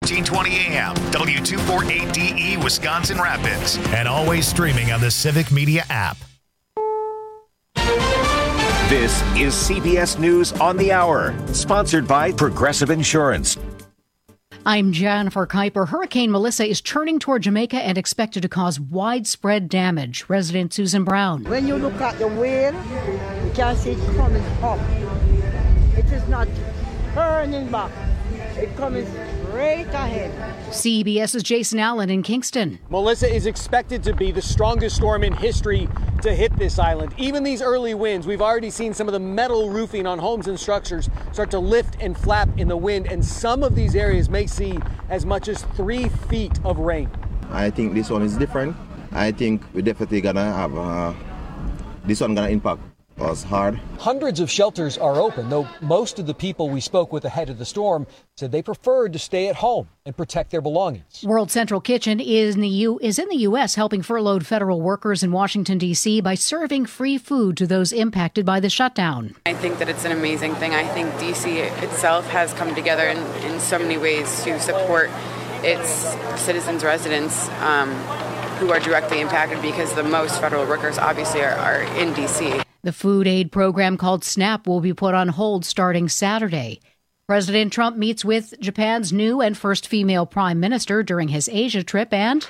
1420 AM, W248DE, Wisconsin Rapids, and always streaming on the Civic Media app. This is CBS News on the Hour, sponsored by Progressive Insurance. I'm Jennifer Kuiper. Hurricane Melissa is turning toward Jamaica and expected to cause widespread damage. Resident Susan Brown. When you look at the wheel, you can see it coming up. It is not turning back. It's coming straight ahead. CBS's Jason Allen in Kingston. Melissa is expected to be the strongest storm in history to hit this island. Even these early winds, we've already seen some of the metal roofing on homes and structures start to lift and flap in the wind, and some of these areas may see as much as 3 feet of rain. I think this one is different. I think we're definitely gonna have this one gonna impact us hard. Hundreds of shelters are open, though most of the people we spoke with ahead of the storm said they preferred to stay at home and protect their belongings. World Central Kitchen is in the U.S. helping furloughed federal workers in Washington, D.C. by serving free food to those impacted by the shutdown. I think that it's an amazing thing. I think D.C. itself has come together in so many ways to support its citizens, residents who are directly impacted, because the most federal workers obviously are in D.C. The food aid program called SNAP will be put on hold starting Saturday. President Trump meets with Japan's new and first female prime minister during his Asia trip, and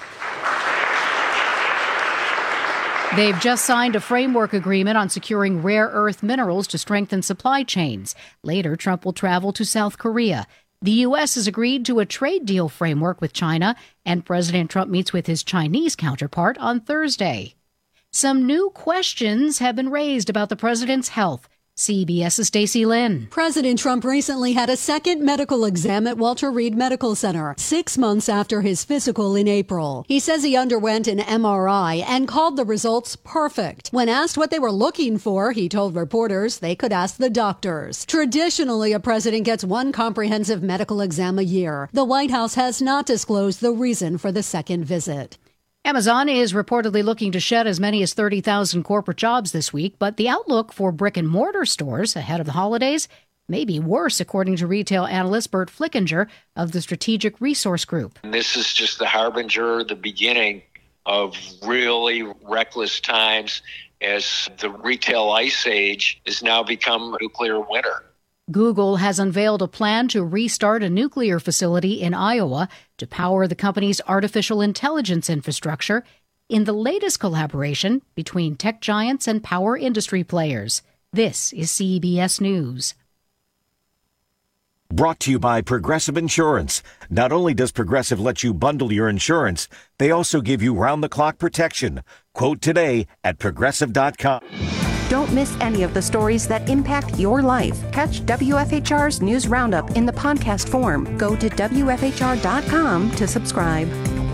they've just signed a framework agreement on securing rare earth minerals to strengthen supply chains. Later, Trump will travel to South Korea. The U.S. has agreed to a trade deal framework with China, and President Trump meets with his Chinese counterpart on Thursday. Some new questions have been raised about the president's health. CBS's Stacey Lynn. President Trump recently had a second medical exam at Walter Reed Medical Center, 6 months after his physical in April. He says he underwent an MRI and called the results perfect. When asked what they were looking for, he told reporters they could ask the doctors. Traditionally, a president gets one comprehensive medical exam a year. The White House has not disclosed the reason for the second visit. Amazon is reportedly looking to shed as many as 30,000 corporate jobs this week, but the outlook for brick-and-mortar stores ahead of the holidays may be worse, according to retail analyst Bert Flickinger of the Strategic Resource Group. And this is just the harbinger, the beginning of really reckless times, as the retail ice age has now become a nuclear winter. Google has unveiled a plan to restart a nuclear facility in Iowa to power the company's artificial intelligence infrastructure in the latest collaboration between tech giants and power industry players. This is CBS News. Brought to you by Progressive Insurance. Not only does Progressive let you bundle your insurance, they also give you round-the-clock protection. Quote today at Progressive.com. Don't miss any of the stories that impact your life. Catch WFHR's News Roundup in the podcast form. Go to WFHR.com to subscribe.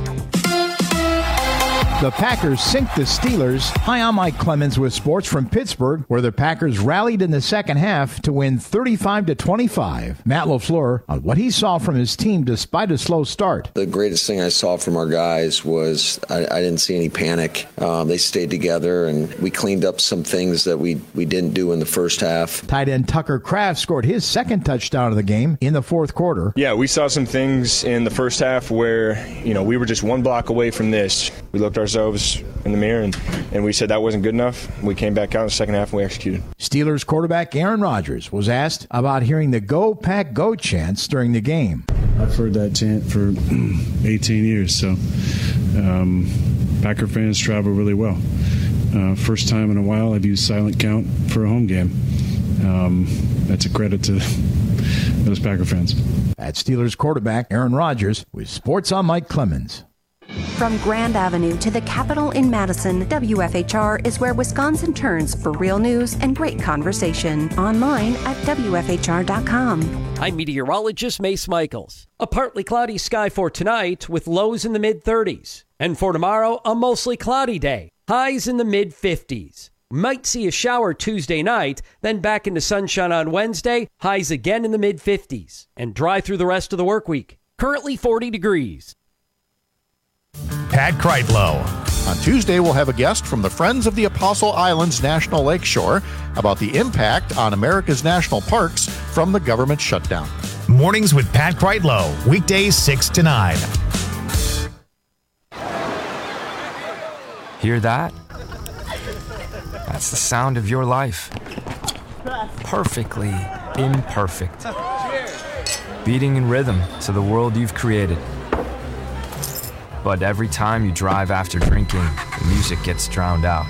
The Packers sink the Steelers. Hi, I'm Mike Clemens with sports from Pittsburgh, where the Packers rallied in the second half to win 35-25. Matt LaFleur on what he saw from his team despite a slow start. The greatest thing I saw from our guys was I didn't see any panic. They stayed together, and we cleaned up some things that we didn't do in the first half. Tight end Tucker Kraft scored his second touchdown of the game in the fourth quarter. Yeah, we saw some things in the first half where, we were just one block away from this. We looked ourselves in the mirror and we said that wasn't good enough. We came back out in the second half and we executed. Steelers quarterback Aaron Rodgers was asked about hearing the Go Pack Go chants during the game. I've heard that chant for 18 years, so Packer fans travel really well. First time in a while I've used silent count for a home game. That's a credit to those Packer fans. At Steelers quarterback Aaron Rodgers with Sports on Mike Clemens. From Grand Avenue to the Capitol in Madison, WFHR is where Wisconsin turns for real news and great conversation. Online at WFHR.com. I'm meteorologist Mace Michaels. A partly cloudy sky for tonight with lows in the mid-30s. And for tomorrow, a mostly cloudy day. Highs in the mid-50s. Might see a shower Tuesday night, then back into sunshine on Wednesday. Highs again in the mid-50s. And dry through the rest of the work week. Currently 40 degrees. Pat Kreitlow. On Tuesday, we'll have a guest from the Friends of the Apostle Islands National Lakeshore about the impact on America's national parks from the government shutdown. Mornings with Pat Kreitlow, weekdays 6 to 9. Hear that? That's the sound of your life. Perfectly imperfect. Beating in rhythm to the world you've created. But every time you drive after drinking, the music gets drowned out.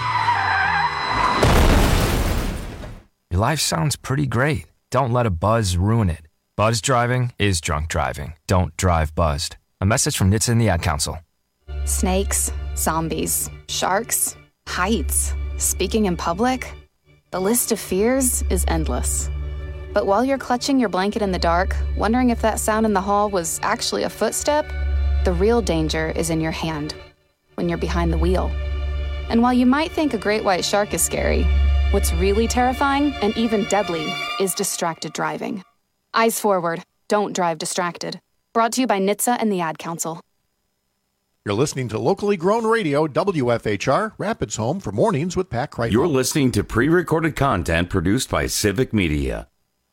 Your life sounds pretty great. Don't let a buzz ruin it. Buzz driving is drunk driving. Don't drive buzzed. A message from NHTSA and the Ad Council. Snakes, zombies, sharks, heights, speaking in public. The list of fears is endless. But while you're clutching your blanket in the dark, wondering if that sound in the hall was actually a footstep, the real danger is in your hand, when you're behind the wheel. And while you might think a great white shark is scary, what's really terrifying and even deadly is distracted driving. Eyes forward, don't drive distracted. Brought to you by NHTSA and the Ad Council. You're listening to locally grown radio, WFHR, Rapids Home for Mornings with Pat Kreitlow. You're listening to pre-recorded content produced by Civic Media.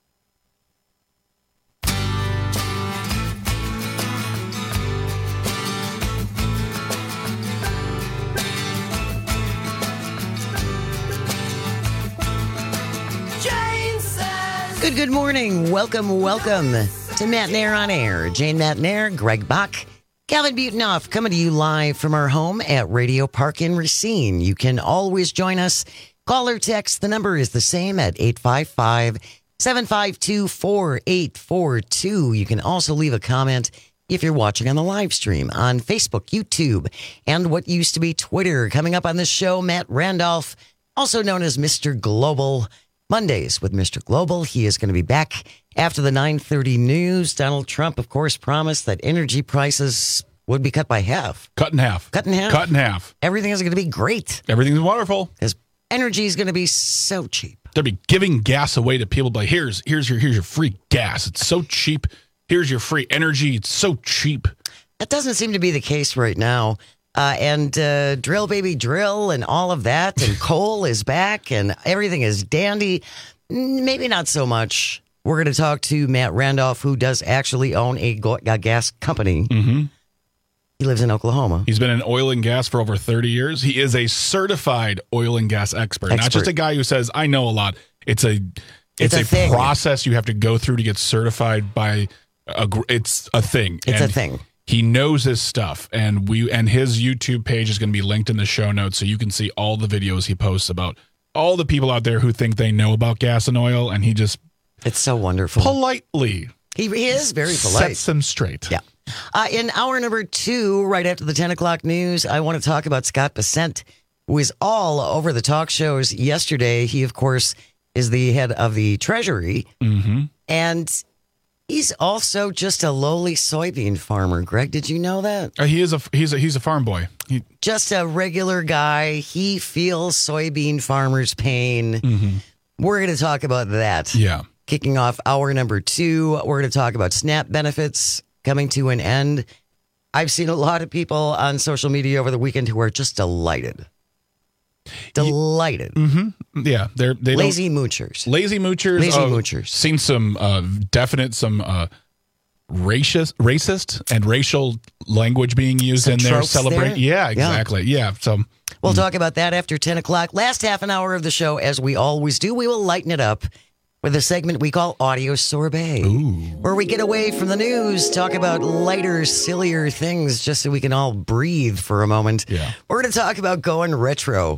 Good morning. Welcome to Matt Nair on Air. Jane Matt Nair, Greg Bach, Calvin Butenhoff coming to you live from our home at Radio Park in Racine. You can always join us. Call or text. The number is the same at 855-752-4842. You can also leave a comment if you're watching on the live stream on Facebook, YouTube, and what used to be Twitter. Coming up on this show, Matt Randolph, also known as Mr. Global. Mondays with Mr. Global. He is going to be back after the 9:30 news. Donald Trump, of course, promised that energy prices would be cut by half. Cut in half. Everything is going to be great. Everything's wonderful. Because energy is going to be so cheap. They'll be giving gas away to people. Like, here's your free gas. It's so cheap. Here's your free energy. It's so cheap. That doesn't seem to be the case right now. And drill, baby, drill, and all of that. And coal is back, and everything is dandy. Maybe not so much. We're going to talk to Matt Randolph, who does actually own a gas company. Mm-hmm. He lives in Oklahoma. He's been in oil and gas for over 30 years. He is a certified oil and gas expert. Not just a guy who says, I know a lot. It's a process you have to go through to get certified by it's a thing. It's a thing. He knows his stuff, and his YouTube page is going to be linked in the show notes, so you can see all the videos he posts about all the people out there who think they know about gas and oil, and he just it's so wonderful. Politely, he is very polite. Sets them straight. Yeah. In hour number 2, right after the 10 o'clock news, I want to talk about Scott Bessent, who is all over the talk shows yesterday. He, of course, is the head of the Treasury, and he's also just a lowly soybean farmer. Greg, did you know that? He's a farm boy. Just a regular guy. He feels soybean farmers' pain. Mm-hmm. We're going to talk about that. Yeah. Kicking off hour number 2, we're going to talk about SNAP benefits coming to an end. I've seen a lot of people on social media over the weekend who are just delighted. Mm-hmm. Yeah, they're lazy moochers. Lazy moochers. Seen some racist and racial language being used in their celebration. Yeah, exactly. Yeah. So we'll talk about that after 10 o'clock. Last half an hour of the show, as we always do, we will lighten it up with a segment we call Audio Sorbet, where we get away from the news, talk about lighter, sillier things, just so we can all breathe for a moment. Yeah. We're going to talk about going retro.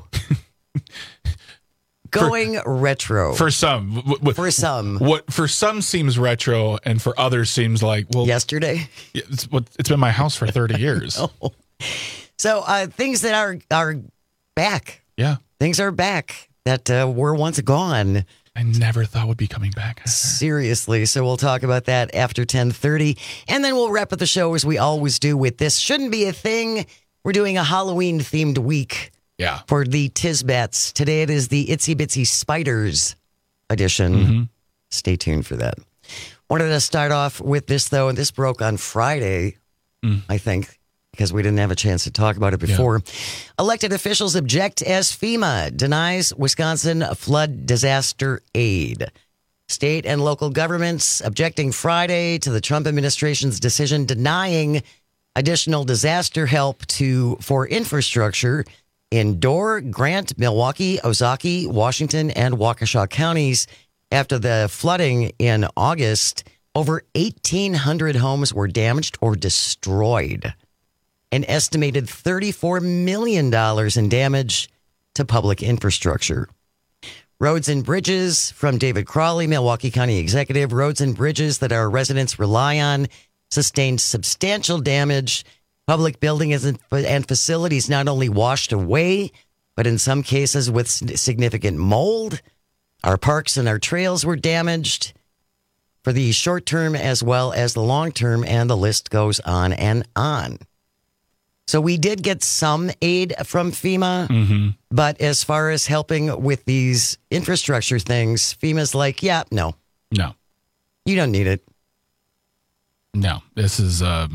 Retro. For some. For some. What for some seems retro, and for others seems like, well, yesterday. It's been my house for 30 years. So things that are back. Yeah. Things are back that were once gone. I never thought would be coming back. Seriously. So we'll talk about that after 10:30. And then we'll wrap up the show as we always do with This Shouldn't Be a Thing. We're doing a Halloween-themed week. Yeah. For the Tisbats. Today it is the Itsy Bitsy Spiders edition. Mm-hmm. Stay tuned for that. Wanted to start off with this, though, and this broke on Friday, I think, because we didn't have a chance to talk about it before. Yeah. Elected officials object as FEMA denies Wisconsin flood disaster aid. State and local governments objecting Friday to the Trump administration's decision denying additional disaster help for infrastructure in Door, Grant, Milwaukee, Ozaukee, Washington, and Waukesha counties after the flooding in August. Over 1,800 homes were damaged or destroyed. An estimated $34 million in damage to public infrastructure. Roads and bridges from David Crawley, Milwaukee County Executive. Roads and bridges that our residents rely on sustained substantial damage. Public buildings and facilities not only washed away, but in some cases with significant mold. Our parks and our trails were damaged for the short term as well as the long term, and the list goes on and on. So we did get some aid from FEMA, but as far as helping with these infrastructure things, FEMA's like, yeah, no. You don't need it. No, this is a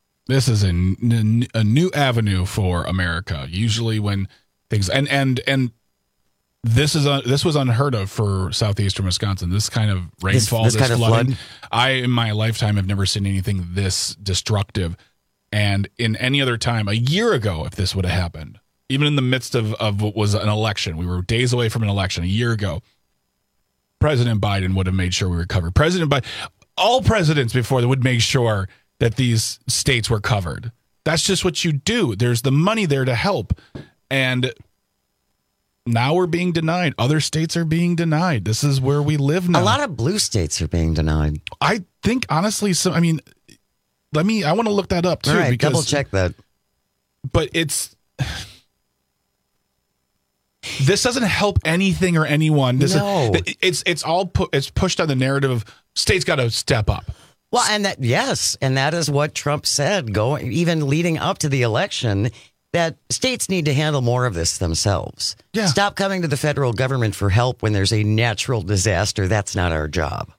new avenue for America. Usually when things and this was unheard of for southeastern Wisconsin. This kind of rainfall, this kind of flooding. I in my lifetime have never seen anything this destructive. And in any other time, a year ago, if this would have happened, even in the midst of what was an election, we were days away from an election a year ago, President Biden would have made sure we were covered. All presidents before would make sure that these states were covered. That's just what you do. There's the money there to help. And now we're being denied. Other states are being denied. This is where we live now. A lot of blue states are being denied. I think, honestly, I want to look that up too. All right, because, double check that. But this doesn't help anything or anyone. It's pushed on the narrative of states got to step up. Well, and that is what Trump said, even leading up to the election, that states need to handle more of this themselves. Yeah. Stop coming to the federal government for help when there's a natural disaster. That's not our job.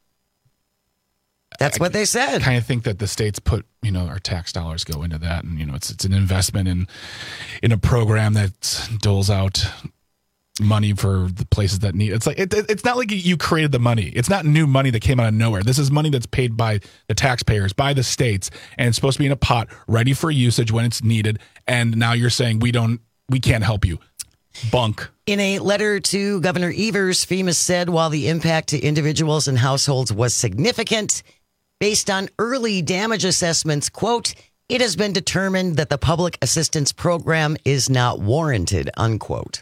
That's what they said. I kind of think that the states put, our tax dollars go into that, and it's an investment in a program that doles out money for the places that need. It's like it's not like you created the money. It's not new money that came out of nowhere. This is money that's paid by the taxpayers, by the states, and it's supposed to be in a pot ready for usage when it's needed. And now you're saying we can't help you. Bunk. In a letter to Governor Evers, FEMA said while the impact to individuals and households was significant, based on early damage assessments, quote, it has been determined that the public assistance program is not warranted, unquote.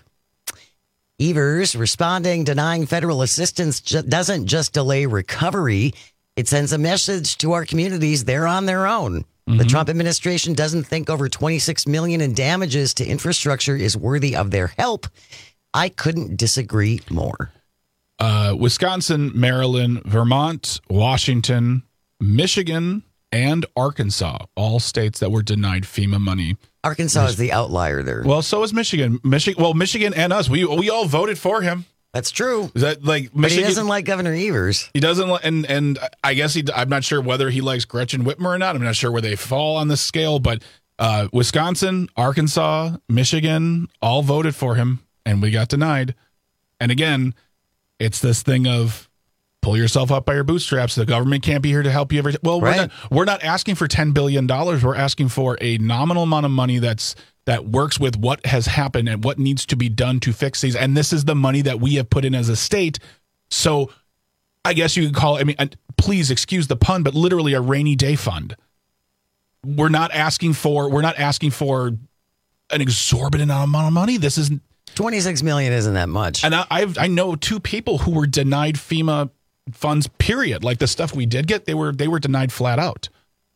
Evers, responding, denying federal assistance doesn't just delay recovery. It sends a message to our communities they're on their own. The Trump administration doesn't think over $26 million in damages to infrastructure is worthy of their help. I couldn't disagree more. Wisconsin, Maryland, Vermont, Washington, Michigan, and Arkansas, all states that were denied FEMA money. Arkansas is the outlier there. Well, so is Michigan. Michigan and us. We all voted for him. That's true. Is that like Michigan? But he doesn't like Governor Evers. He doesn't, and I guess I'm not sure whether he likes Gretchen Whitmer or not. I'm not sure where they fall on this scale, but Wisconsin, Arkansas, Michigan, all voted for him, and we got denied. And again, it's this thing of pull yourself up by your bootstraps. The government can't be here to help you. We're not asking for $10 billion. We're asking for a nominal amount of money that works with what has happened and what needs to be done to fix these. And this is the money that we have put in as a state. So I guess you could call it, please excuse the pun, but literally a rainy day fund. We're not asking for an exorbitant amount of money. This is $26 million isn't that much. And I know two people who were denied FEMA funds, period. Like the stuff we did get, they were denied flat out.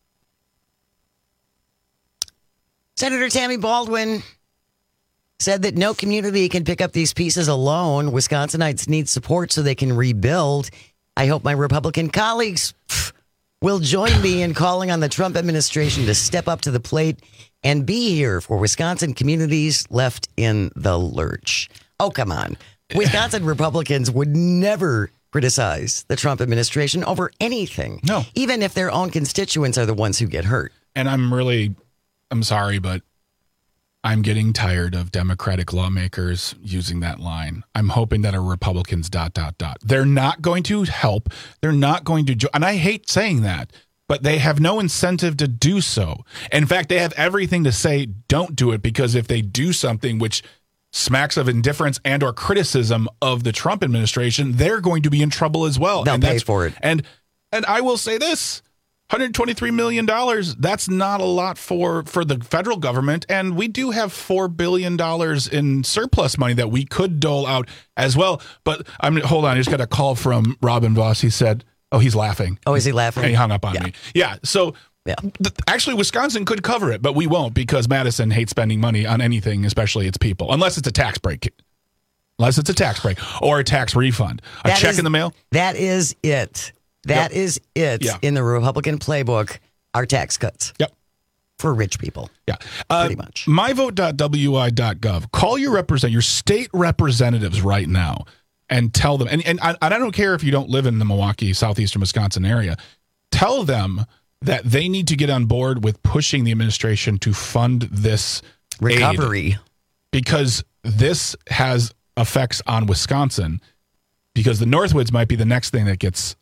Senator Tammy Baldwin said that no community can pick up these pieces alone. Wisconsinites need support so they can rebuild. I hope my Republican colleagues will join me in calling on the Trump administration to step up to the plate and be here for Wisconsin communities left in the lurch. Oh, come on. Wisconsin Republicans would never criticize the Trump administration over anything. No. Even if their own constituents are the ones who get hurt. And I'm sorry, but I'm getting tired of Democratic lawmakers using that line. I'm hoping that our Republicans ... They're not going to help. They're not going to and I hate saying that, but they have no incentive to do so. In fact, they have everything to say don't do it, because if they do something which smacks of indifference and or criticism of the Trump administration, they're going to be in trouble as well. They'll pay for it. And I will say this. $123 million, that's not a lot for the federal government. And we do have $4 billion in surplus money that we could dole out as well. But hold on, I just got a call from Robin Voss. He said, he's laughing. Oh, is he laughing? And he hung up on me. Yeah, so actually Wisconsin could cover it, but we won't, because Madison hates spending money on anything, especially its people, unless it's a tax break. Unless it's a tax break or a tax refund. A check in the mail. That is it. That is it in the Republican playbook, are tax cuts. Yep. For rich people. Yeah. Pretty much. myvote.wi.gov. Call your state representatives right now and tell them, and I don't care if you don't live in the Milwaukee, southeastern Wisconsin area, tell them that they need to get on board with pushing the administration to fund this recovery aid, because this has effects on Wisconsin. Because the Northwoods might be the next thing that gets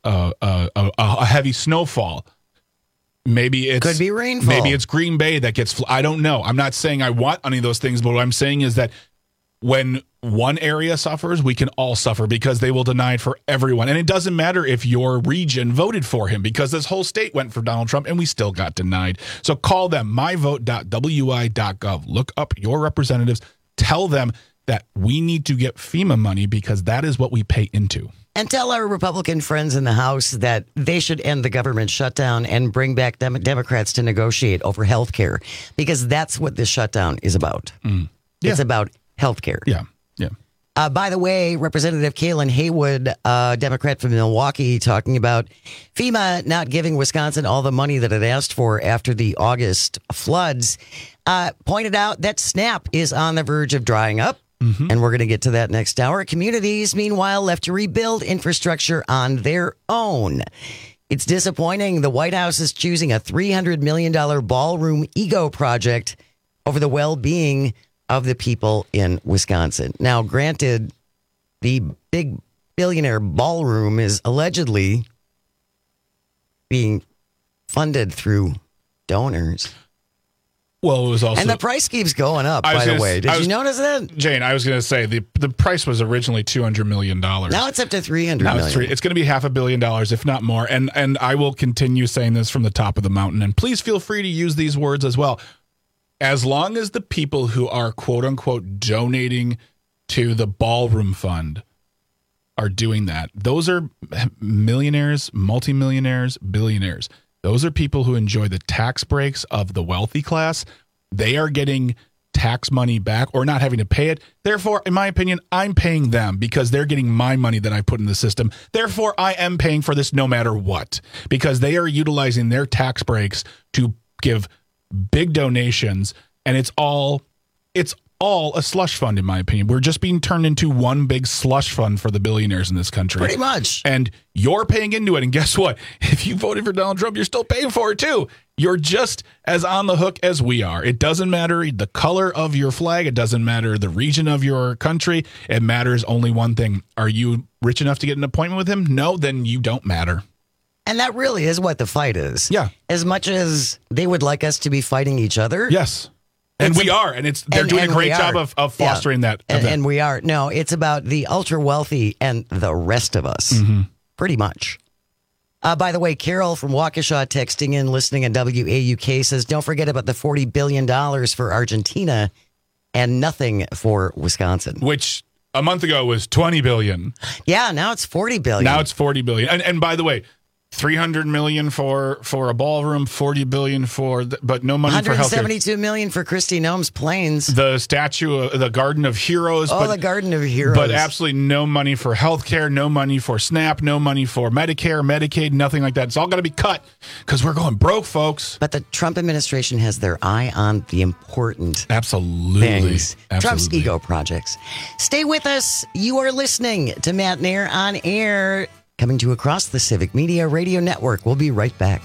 a heavy snowfall. Maybe it's could be rainfall. Maybe it's Green Bay that gets. I don't know. I'm not saying I want any of those things, but what I'm saying is that when one area suffers, we can all suffer, because they will deny it for everyone. And it doesn't matter if your region voted for him, because this whole state went for Donald Trump and we still got denied. So call them, myvote.wi.gov. Look up your representatives. Tell them that we need to get FEMA money, because that is what we pay into. And tell our Republican friends in the House that they should end the government shutdown and bring back Democrats to negotiate over health care, because that's what this shutdown is about. Yeah. It's about health care. Yeah. By the way, Representative Kaylin Haywood, Democrat from Milwaukee, talking about FEMA not giving Wisconsin all the money that it asked for after the August floods, pointed out that SNAP is on the verge of drying up. And we're going to get to that next hour. Communities, meanwhile, left to rebuild infrastructure on their own. It's disappointing. The White House is choosing a $300 million ballroom ego project over the well-being of the people in Wisconsin. Now, granted, the big billionaire ballroom is allegedly being funded through donors. Well, it was also, and the price keeps going up, by the way. Did you notice that? Jane, I was going to say the price was originally $200 million. Now it's up to $300 million. It's going to be $500 million, if not more. And I will continue saying this from the top of the mountain. And please feel free to use these words as well. As long as the people who are, quote unquote, donating to the ballroom fund are doing that, those are millionaires, multimillionaires, billionaires. Those are people who enjoy the tax breaks of the wealthy class. They are getting tax money back or not having to pay it. Therefore, in my opinion, I'm paying them because they're getting my money that I put in the system. Therefore, I am paying for this no matter what, because they are utilizing their tax breaks to give big donations, and it's all a slush fund, in my opinion. We're just being turned into one big slush fund for the billionaires in this country. Pretty much. And you're paying into it. And guess what? If you voted for Donald Trump, you're still paying for it too. You're just as on the hook as we are. It doesn't matter the color of your flag. It doesn't matter the region of your country. It matters only one thing. Are you rich enough to get an appointment with him? No, then you don't matter. And that really is what the fight is. Yeah. As much as they would like us to be fighting each other. Yes. And we are, and they're doing a great job of fostering that event. And we are. No, it's about the ultra wealthy and the rest of us, pretty much. By the way, Carol from Waukesha texting in, listening on WAUK, says, don't forget about the $40 billion for Argentina and nothing for Wisconsin. Which a month ago was $20 billion. Yeah, now it's $40 billion. Now it's $40 billion. And by the way, $300 million for a ballroom, $40 billion but no money for health care. $172 million for Kristi Noem's planes. The statue, the Garden of Heroes. The Garden of Heroes. But absolutely no money for health care, no money for SNAP, no money for Medicare, Medicaid, nothing like that. It's all got to be cut because we're going broke, folks. But the Trump administration has their eye on the important things. Absolutely. Trump's ego projects. Stay with us. You are listening to Matt Nair on Air, coming to across the Civic Media Radio Network. We'll be right back.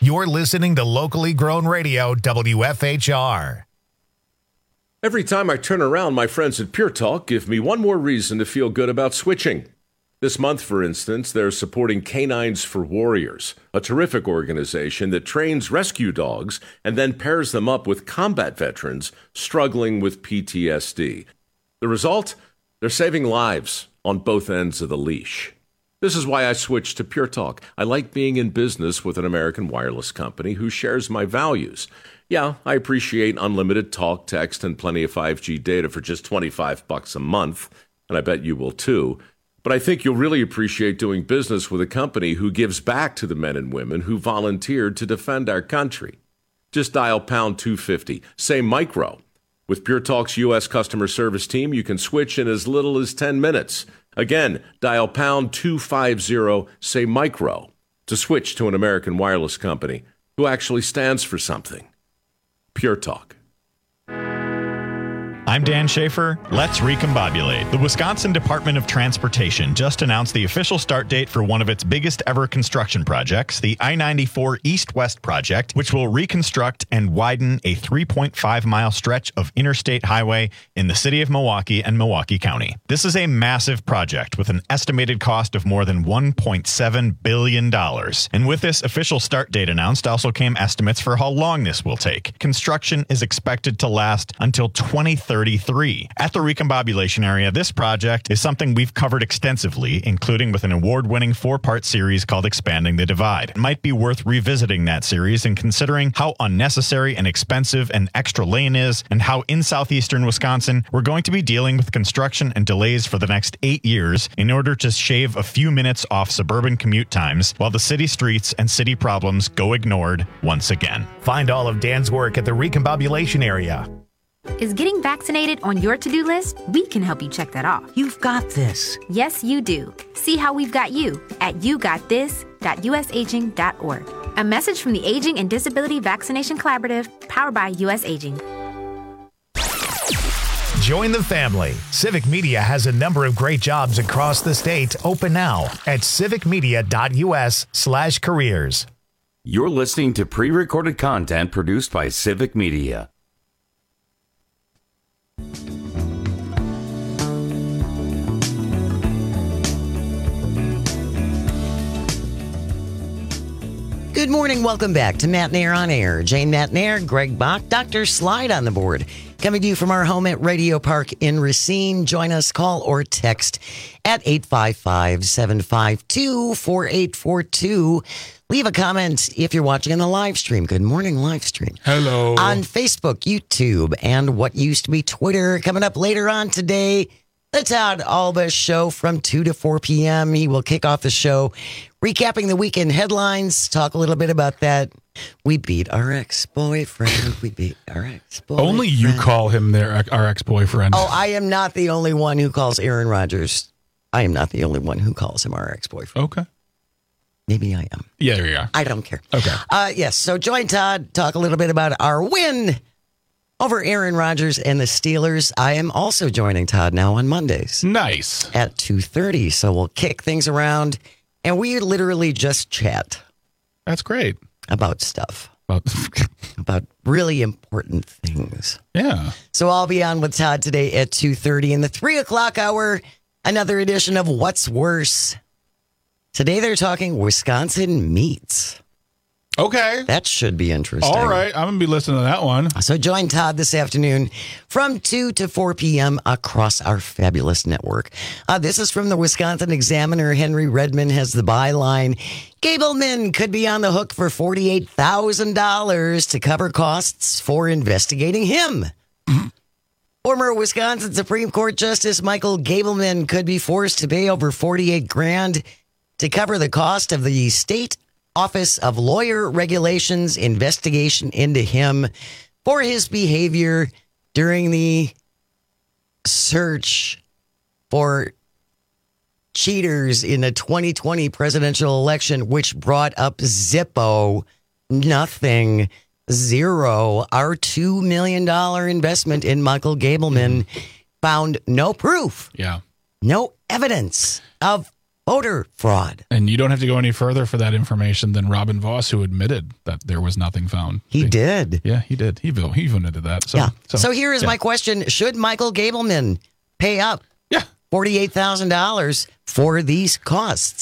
You're listening to locally grown radio, WFHR. Every time I turn around, my friends at Pure Talk give me one more reason to feel good about switching. This month, for instance, they're supporting Canines for Warriors, a terrific organization that trains rescue dogs and then pairs them up with combat veterans struggling with PTSD. The result? They're saving lives on both ends of the leash. This is why I switched to Pure Talk. I like being in business with an American wireless company who shares my values. Yeah, I appreciate unlimited talk, text, and plenty of 5G data for just $25 a month, and I bet you will too. But I think you'll really appreciate doing business with a company who gives back to the men and women who volunteered to defend our country. Just dial pound 250, say micro. With Pure Talk's U.S. customer service team, you can switch in as little as 10 minutes. Again, dial pound 250, say micro, to switch to an American wireless company who actually stands for something. Pure Talk. I'm Dan Schaefer. Let's recombobulate. The Wisconsin Department of Transportation just announced the official start date for one of its biggest ever construction projects, the I-94 East-West project, which will reconstruct and widen a 3.5-mile stretch of interstate highway in the city of Milwaukee and Milwaukee County. This is a massive project with an estimated cost of more than $1.7 billion. And with this official start date announced also came estimates for how long this will take. Construction is expected to last until 2030. At the recombobulation area, this project is something we've covered extensively, including with an award-winning 4-part series called Expanding the Divide. It might be worth revisiting that series and considering how unnecessary and expensive an extra lane is, and how in southeastern Wisconsin, we're going to be dealing with construction and delays for the next 8 years in order to shave a few minutes off suburban commute times, while the city streets and city problems go ignored once again. Find all of Dan's work at the recombobulation area. Is getting vaccinated on your to-do list? We can help you check that off. You've got this. Yes, you do. See how we've got you at yougotthis.usaging.org. A message from the Aging and Disability Vaccination Collaborative, powered by U.S. Aging. Join the family. Civic Media has a number of great jobs across the state open now at civicmedia.us/careers. You're listening to pre-recorded content produced by Civic Media. Good morning. Welcome back to Matt Nair on Air. Jane Matt Nair, Greg Bach, Dr. Slide on the board. Coming to you from our home at Radio Park in Racine. Join us, call or text at 855-752-4842. Leave a comment if you're watching on the live stream. Good morning, live stream. Hello. On Facebook, YouTube, and what used to be Twitter. Coming up later on today, the Todd Alba Show from 2 to 4 p.m. He will kick off the show, recapping the weekend headlines, talk a little bit about that. We beat our ex-boyfriend. We beat our ex-boyfriend. Only you call him our ex-boyfriend. Oh, I am not the only one who calls Aaron Rodgers. I am not the only one who calls him our ex-boyfriend. Okay. Maybe I am. Yeah, there you are. I don't care. Okay. Yes, so join Todd, talk a little bit about our win over Aaron Rodgers and the Steelers. I am also joining Todd now on Mondays. Nice. At 2:30, so we'll kick things around, and we literally just chat. That's great. About stuff. About really important things. Yeah. So I'll be on with Todd today at 2:30. In the 3 o'clock hour, another edition of What's Worse. Today they're talking Wisconsin meats. Okay. That should be interesting. All right. I'm going to be listening to that one. So join Todd this afternoon from 2 to 4 p.m. across our fabulous network. This is from the Wisconsin Examiner. Henry Redmond has the byline. Gableman could be on the hook for $48,000 to cover costs for investigating him. Former Wisconsin Supreme Court Justice Michael Gableman could be forced to pay over $48,000 to cover the cost of the state Office of Lawyer Regulations investigation into him for his behavior during the search for cheaters in the 2020 presidential election, which brought up Zippo. Nothing. Zero. Our $2 million investment in Michael Gableman found no proof. Yeah. No evidence of voter fraud. And you don't have to go any further for that information than Robin Voss, who admitted that there was nothing found. He did. Yeah, he did. He even admitted that. So, yeah. So here is my question. Should Michael Gableman pay up $48,000 for these costs?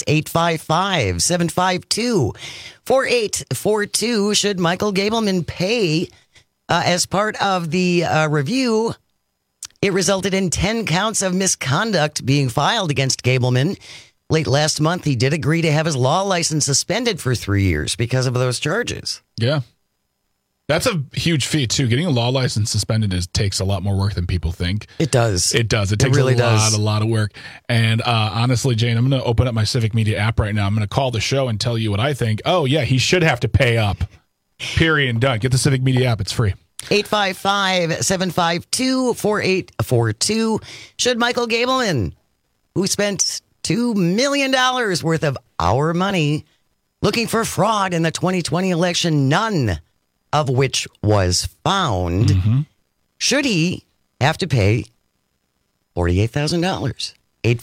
855-752-4842. Should Michael Gableman pay as part of the review? It resulted in 10 counts of misconduct being filed against Gableman. Late last month, he did agree to have his law license suspended for 3 years because of those charges. Yeah. That's a huge feat, too. Getting a law license suspended takes a lot more work than people think. It does. It does. It takes really a lot of work. And honestly, Jane, I'm going to open up my Civic Media app right now. I'm going to call the show and tell you what I think. Oh, yeah, he should have to pay up. Period and done. Get the Civic Media app. It's free. 855-752-4842. Should Michael Gableman, who spent $2 million worth of our money looking for fraud in the 2020 election, none of which was found, should he have to pay $48,000?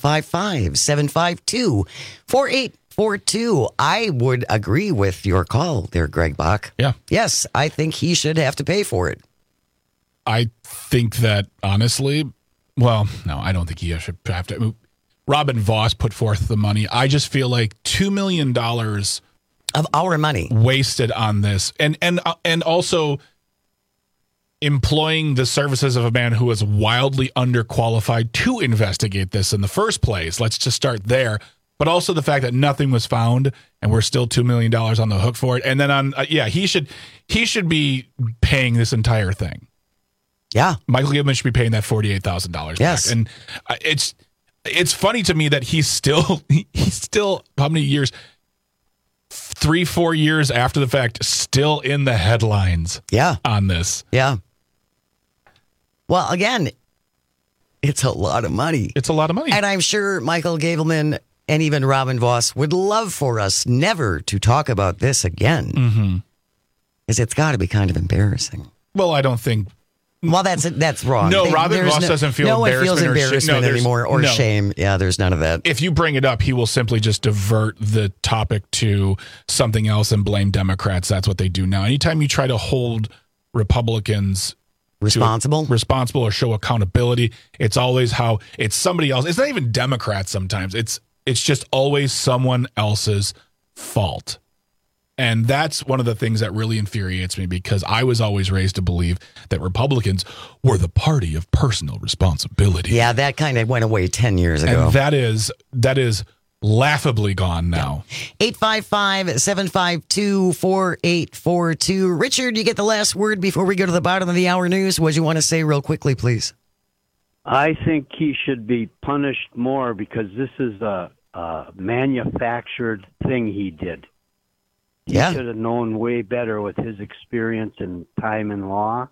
855-752-4842. I would agree with your call there, Greg Bach. Yeah. Yes, I think he should have to pay for it. I think that, honestly, well, no, I don't think he should have to. Robin Voss put forth the money. I just feel like $2 million of our money wasted on this. And also employing the services of a man who is wildly underqualified to investigate this in the first place. Let's just start there. But also the fact that nothing was found and we're still $2 million on the hook for it. And then he should be paying this entire thing. Yeah. Michael Gableman should be paying that $48,000 yes. back. And it's funny to me that he's still how many years, 3-4 years after the fact, still in the headlines on this. Yeah. Well, again, it's a lot of money. It's a lot of money. And I'm sure Michael Gableman and even Robin Voss would love for us never to talk about this again. Because it's got to be kind of embarrassing. Well, I don't think... Well, that's wrong. No, Robin Voss doesn't feel embarrassment. No one feels embarrassment anymore or shame. Yeah, there's none of that. If you bring it up, he will simply just divert the topic to something else and blame Democrats. That's what they do now. Anytime you try to hold Republicans responsible or show accountability, it's always how it's somebody else. It's not even Democrats sometimes. It's just always someone else's fault. And that's one of the things that really infuriates me, because I was always raised to believe that Republicans were the party of personal responsibility. Yeah, that kind of went away 10 years ago. And that is laughably gone now. 855-752-4842. Richard, you get the last word before we go to the bottom of the hour news. What do you want to say real quickly, please? I think he should be punished more because this is a manufactured thing he did. He should have known way better with his experience and time in law.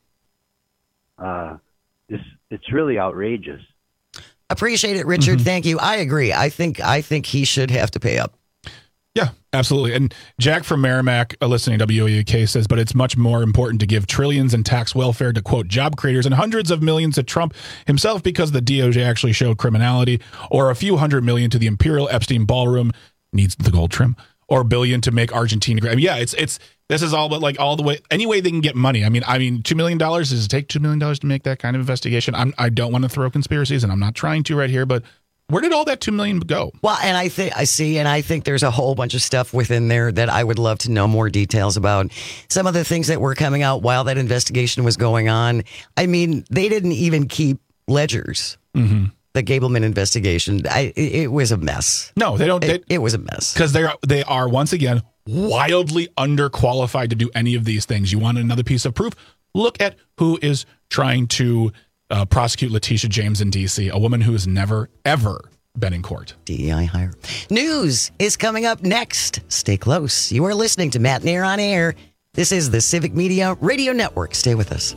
It's really outrageous. Appreciate it, Richard. Thank you. I agree. I think he should have to pay up. Yeah, absolutely. And Jack from Merrimack, listening to WAUK, says, but it's much more important to give trillions in tax welfare to, quote, job creators and hundreds of millions to Trump himself because the DOJ actually showed criminality, or a few $100 million to the Imperial Epstein Ballroom, needs the gold trim, or $1 billion to make Argentina great. I mean, yeah, this is all, but like all the way, any way they can get money. I mean, $2 million, does it take $2 million to make that kind of investigation? I don't want to throw conspiracies, and I'm not trying to right here, but where did all that $2 million go? Well, and I think there's a whole bunch of stuff within there that I would love to know more details about. Some of the things that were coming out while that investigation was going on. I mean, they didn't even keep ledgers. Mm-hmm. The Gableman investigation, it was a mess. No, they don't. It was a mess because they are once again wildly underqualified to do any of these things. You want another piece of proof? Look at who is trying to prosecute Letitia James in D.C., a woman who has never ever been in court. DEI hire. News is coming up next. Stay close. You are listening to Matt Nair on Air. This is the Civic Media Radio Network. Stay with us.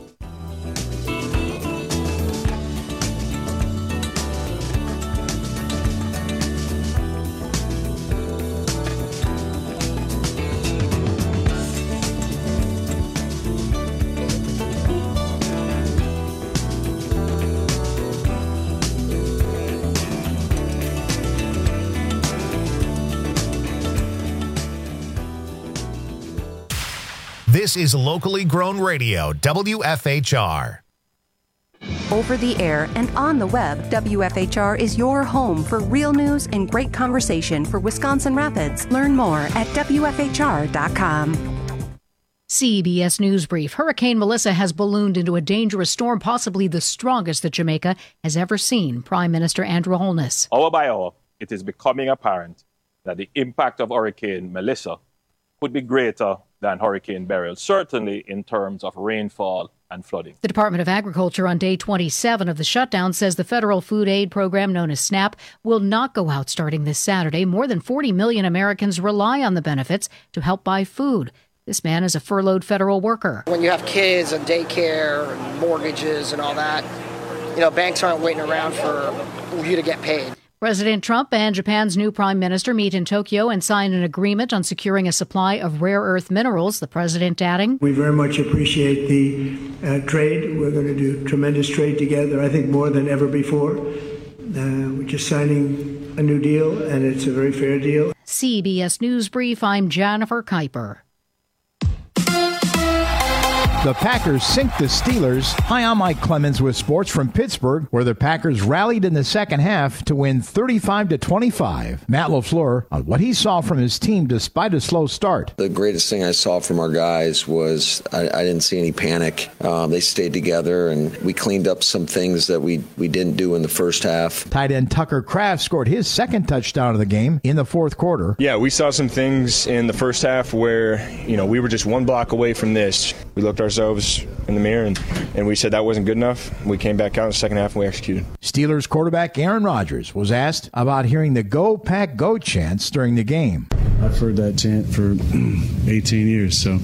This is Locally Grown Radio, WFHR. Over the air and on the web, WFHR is your home for real news and great conversation for Wisconsin Rapids. Learn more at WFHR.com. CBS News Brief. Hurricane Melissa has ballooned into a dangerous storm, possibly the strongest that Jamaica has ever seen. Prime Minister Andrew Holness. Hour by hour, it is becoming apparent that the impact of Hurricane Melissa could be greater than Hurricane Beryl, certainly in terms of rainfall and flooding. The Department of Agriculture on day 27 of the shutdown says the federal food aid program known as SNAP will not go out starting this Saturday. More than 40 million Americans rely on the benefits to help buy food. This man is a furloughed federal worker. When you have kids and daycare and mortgages and all that, banks aren't waiting around for you to get paid. President Trump and Japan's new prime minister meet in Tokyo and sign an agreement on securing a supply of rare earth minerals, the president adding. We very much appreciate the trade. We're going to do tremendous trade together, I think more than ever before. We're just signing a new deal, and it's a very fair deal. CBS News Brief, I'm Jennifer Kuiper. The Packers sink the Steelers. Hi, I'm Mike Clemens with sports from Pittsburgh, where the Packers rallied in the second half to win 35-25. Matt LaFleur on what he saw from his team despite a slow start. The greatest thing I saw from our guys was I didn't see any panic. They stayed together, and we cleaned up some things that we didn't do in the first half. Tight end Tucker Kraft scored his second touchdown of the game in the fourth quarter. Yeah, we saw some things in the first half where, we were just one block away from this. We looked ourselves in the mirror and we said that wasn't good enough. We came back out in the second half and we executed. Steelers quarterback Aaron Rodgers was asked about hearing the Go Pack Go chants during the game. I've heard that chant for 18 years, so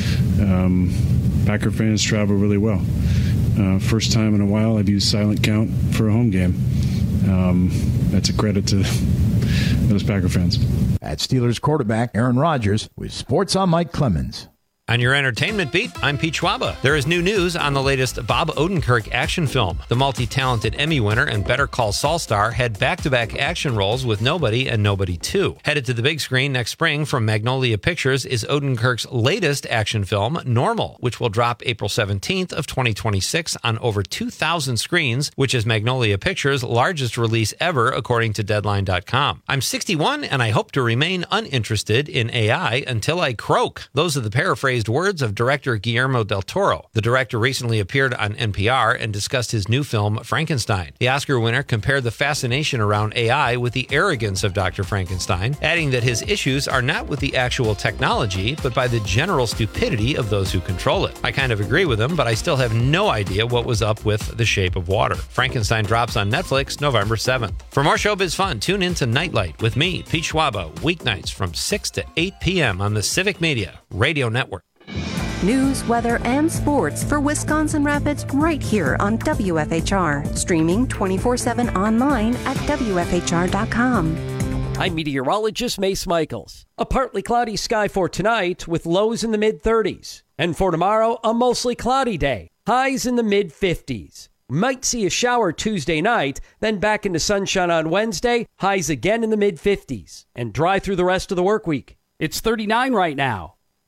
Packer fans travel really well. First time in a while I've used silent count for a home game. That's a credit to those Packer fans. At Steelers quarterback Aaron Rodgers with Sports on Mike Clemens. On your entertainment beat, I'm Pete Schwaba. There is new news on the latest Bob Odenkirk action film. The multi-talented Emmy winner and Better Call Saul star had back-to-back action roles with Nobody and Nobody 2. Headed to the big screen next spring from Magnolia Pictures is Odenkirk's latest action film, Normal, which will drop April 17th of 2026 on over 2,000 screens, which is Magnolia Pictures' largest release ever, according to Deadline.com. I'm 61 and I hope to remain uninterested in AI until I croak. Those are the paraphrase words of director Guillermo del Toro. The director recently appeared on NPR and discussed his new film, Frankenstein. The Oscar winner compared the fascination around AI with the arrogance of Dr. Frankenstein, adding that his issues are not with the actual technology, but by the general stupidity of those who control it. I kind of agree with him, but I still have no idea what was up with The Shape of Water. Frankenstein drops on Netflix November 7th. For more showbiz fun, tune in to Nightlight with me, Pete Schwaba, weeknights from 6 to 8 p.m. on the Civic Media Radio Network. News, weather, and sports for Wisconsin Rapids right here on WFHR. Streaming 24/7 online at WFHR.com. I'm meteorologist Mace Michaels. A partly cloudy sky for tonight with lows in the mid-30s. And for tomorrow, a mostly cloudy day. Highs in the mid-50s. Might see a shower Tuesday night, then back into sunshine on Wednesday. Highs again in the mid-50s. And dry through the rest of the work week. It's 39 right now.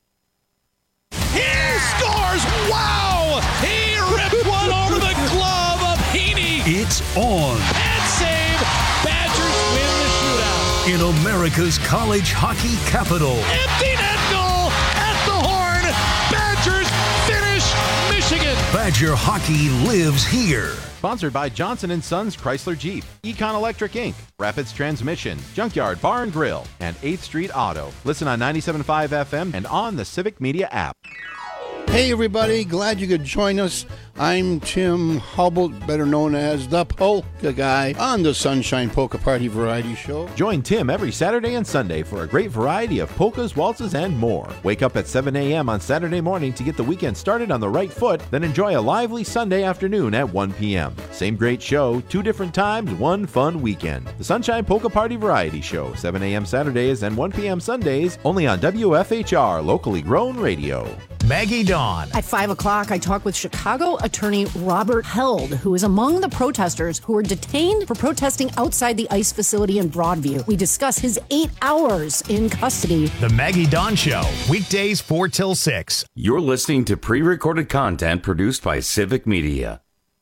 He scores! Wow! He ripped one over the glove of Heaney. It's on. And save. Badgers win the shootout. In America's college hockey capital. Empty net goal at the horn. Badgers finish Michigan. Badger hockey lives here. Sponsored by Johnson & Sons Chrysler Jeep, Econ Electric Inc., Rapids Transmission, Junkyard Bar and Grill, and 8th Street Auto. Listen on 97.5 FM and on the Civic Media app. Hey everybody, glad you could join us. I'm Tim Hubble, better known as the Polka Guy, on the Sunshine Polka Party Variety Show. Join Tim every Saturday and Sunday for a great variety of polkas, waltzes, and more. Wake up at 7 a.m. on Saturday morning to get the weekend started on the right foot, then enjoy a lively Sunday afternoon at 1 p.m. Same great show, 2 different times, 1 fun weekend. The Sunshine Polka Party Variety Show, 7 a.m. Saturdays and 1 p.m. Sundays, only on WFHR, locally grown radio. Maggie Dawn on. At 5 o'clock, I talk with Chicago attorney Robert Held, who is among the protesters who were detained for protesting outside the ICE facility in Broadview. We discuss his 8 hours in custody. The Maggie Dawn Show, weekdays 4 till 6. You're listening to pre-recorded content produced by Civic Media.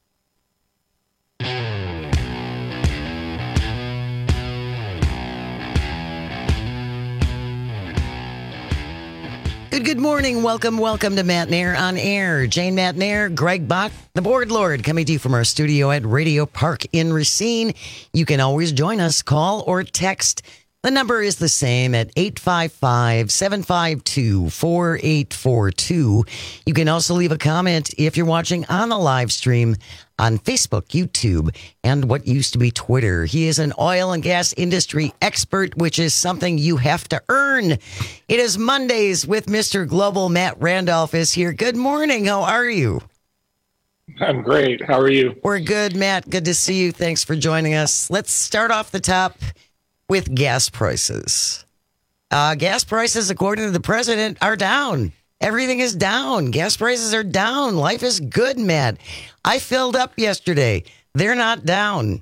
Good morning. Welcome to Matt Nair on Air. Jane Matt Nair, Greg Bach, the board lord, coming to you from our studio at Radio Park in Racine. You can always join us, call or text. The number is the same at 855-752-4842. You can also leave a comment if you're watching on the live stream on Facebook, YouTube, and what used to be Twitter. He is an oil and gas industry expert, which is something you have to earn. It is Mondays with Mr. Global. Matt Randolph is here. Good morning. How are you? I'm great. How are you? We're good, Matt. Good to see you. Thanks for joining us. Let's start off the top with gas prices. Gas prices, according to the president, are down. Everything is down. Gas prices are down. Life is good, Matt. I filled up yesterday. They're not down.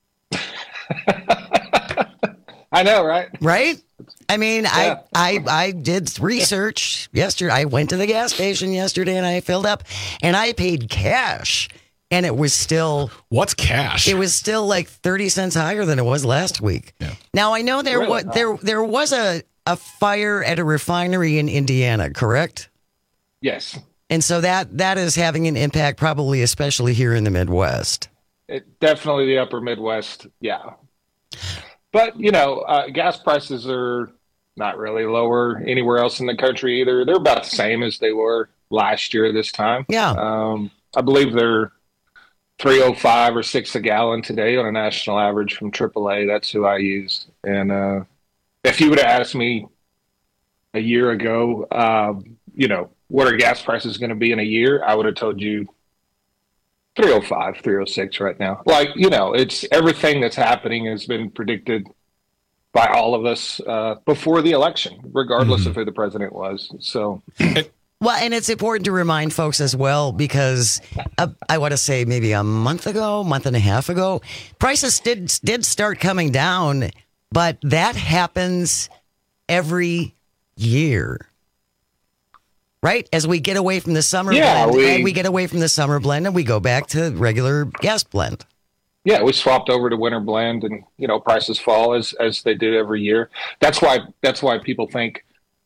I know, right? Right? I mean, yeah. I did research yesterday. I went to the gas station yesterday and I filled up and I paid cash. And it was still... What's cash? It was still like 30 cents higher than it was last week. Yeah. Now, I know there was a fire at a refinery in Indiana, correct? Yes. And so that is having an impact, probably especially here in the Midwest. Definitely the upper Midwest, yeah. But, gas prices are not really lower anywhere else in the country either. They're about the same as they were last year this time. Yeah. I believe they're $3.05 or $6 a gallon today on a national average from AAA. That's who I use. And if you would have asked me a year ago, what are gas prices going to be in a year, I would have told you $3.05, $3.06 right now. It's everything that's happening has been predicted by all of us before the election, regardless of who the president was. So. Well, and it's important to remind folks as well, because I want to say maybe a month and a half ago, prices did start coming down, but that happens every year, right? As we get away from the summer blend, we get away from the summer blend and we go back to regular gas blend. Yeah, we swapped over to winter blend, and prices fall as they do every year. That's why people think.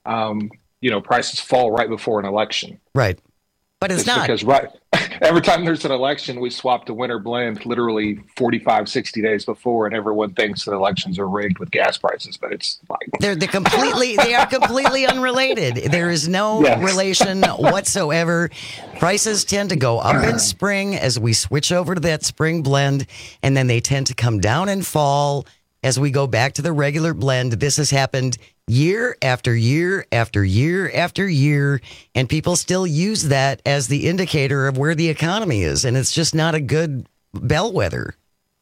Prices fall right before an election. Right. But it's not. Because every time there's an election, we swap to winter blend literally 45, 60 days before, and everyone thinks that elections are rigged with gas prices, but it's like... They are completely unrelated. There is no relation whatsoever. Prices tend to go up in spring as we switch over to that spring blend, and then they tend to come down and fall as we go back to the regular blend. This has happened year after year after year after year, and people still use that as the indicator of where the economy is, and it's just not a good bellwether.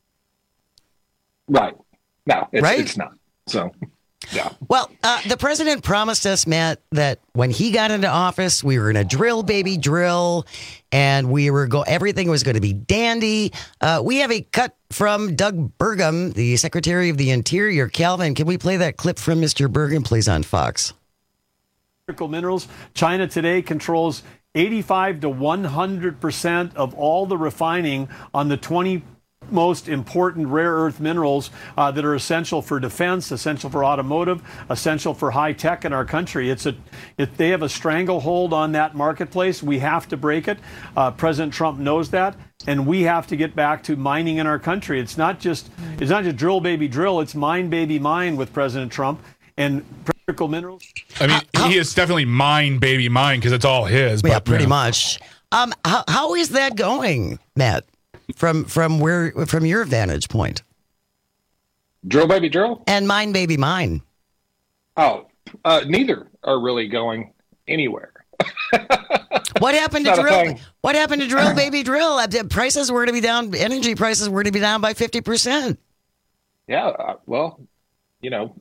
Right. No, it's not. So, yeah. Well, the president promised us, Matt, that when he got into office, we were in a drill, baby, drill, and everything was going to be dandy. We have a cut from Doug Burgum, the Secretary of the Interior. Calvin, can we play that clip from Mr. Burgum, please, on Fox? Critical minerals. China today controls 85 to 100% of all the refining on the 20 most important rare earth minerals that are essential for defense, essential for automotive, essential for high tech in our country. They have a stranglehold on that marketplace. We have to break it. President Trump knows that, and we have to get back to mining in our country. It's not just drill, baby, drill. It's mine, baby, mine with President Trump and critical minerals. I mean, he is definitely mine, baby, mine, because it's all his. Yeah, pretty much. How is that going, Matt? From your vantage point? Drill, baby, drill? And mine, baby, mine. Oh, neither are really going anywhere. What happened to drill? What happened to drill, baby, drill? Prices were to be down. Energy prices were to be down by 50%. Yeah, well,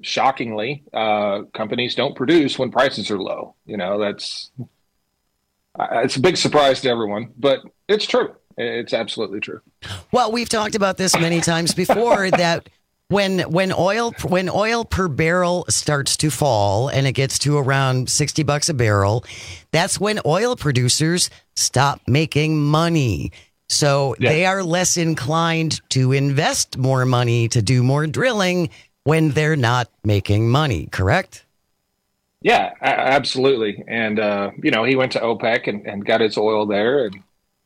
shockingly, companies don't produce when prices are low. That's It's a big surprise to everyone, but it's true. It's absolutely true. Well, we've talked about this many times before that when oil per barrel starts to fall and it gets to around $60 a barrel, that's when oil producers stop making money. So they are less inclined to invest more money to do more drilling when they're not making money, correct? Yeah, absolutely. And, he went to OPEC and got his oil there and,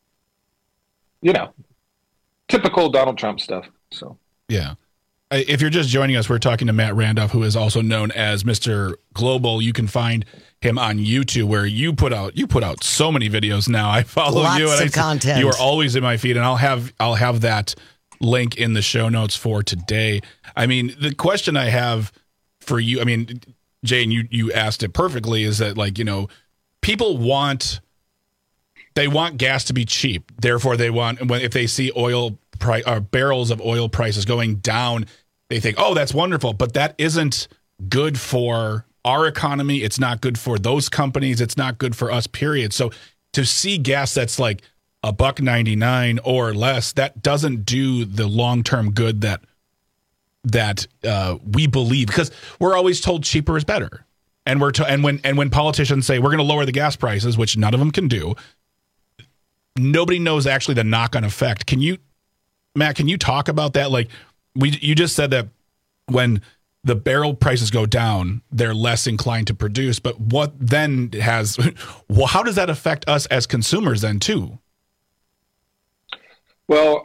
typical Donald Trump stuff. So, yeah. If you're just joining us, we're talking to Matt Randolph, who is also known as Mr. Global. You can find him on YouTube, where you put out so many videos now. I follow you, and content. You are always in my feed, and I'll have that link in the show notes for today. I mean, the question I have for you, I mean, Jane, you asked it perfectly, is that people want gas to be cheap. Therefore, if they see barrels of oil prices going down, they think, oh, that's wonderful. But that isn't good for our economy. It's not good for those companies. It's not good for us, period. So to see gas that's like $1.99 or less, that doesn't do the long-term good that we believe, because we're always told cheaper is better. And when politicians say we're going to lower the gas prices, which none of them can do, nobody knows actually the knock-on effect. Matt, can you talk about that? Like, you just said that when the barrel prices go down, they're less inclined to produce. But what then how does that affect us as consumers then too? Well,